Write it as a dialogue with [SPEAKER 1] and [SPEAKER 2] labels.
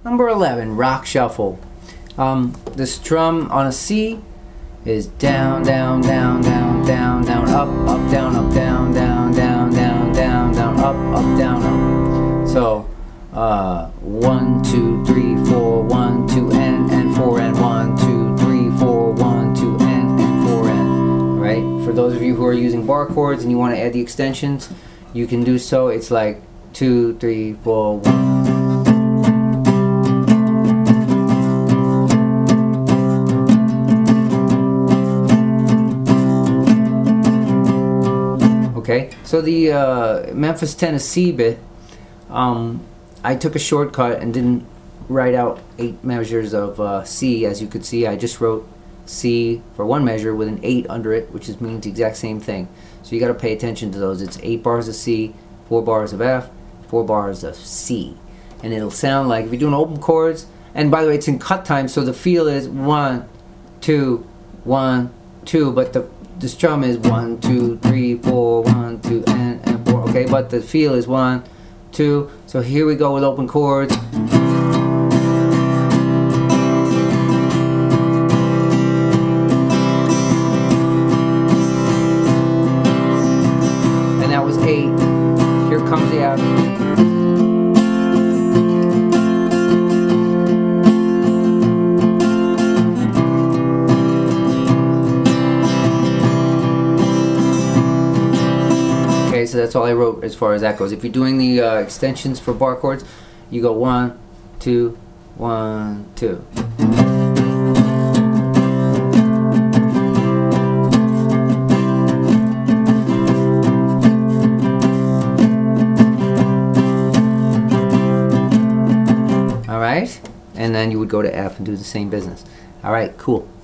[SPEAKER 1] Number 11, rock shuffle. The strum on a C is down, down, down, down, down, down, up, up, down, down, down, down, down, down, up, up, down, up. So 1, 2, 3, 4, 1, 2, and 4, and 1, 2, 3, 4, 1, 2, and 4, and. Right? For those of you who are using bar chords and you want to add the extensions, you can do so. It's like 2, 3, 4, 1. Okay, so the Memphis, Tennessee bit, I took a shortcut and didn't write out 8 measures of C. As you could see, I just wrote C for one measure with an 8 under it, which means the exact same thing. So you got to pay attention to those. It's 8 bars of C, 4 bars of F, 4 bars of C. And it'll sound like, if you're doing open chords, and by the way, it's in cut time, so the feel is 1, 2, 1, 2, but the strum is 1, 2, 3, 4, 1, 2, and 4. Okay, but the feel is 1, 2. So here we go with open chords. And that was 8. Here comes the F. So that's all I wrote as far as that goes. If you're doing the extensions for bar chords, you go 1, 2, 1, 2. All right, and then you would go to F and do the same business. All right, cool.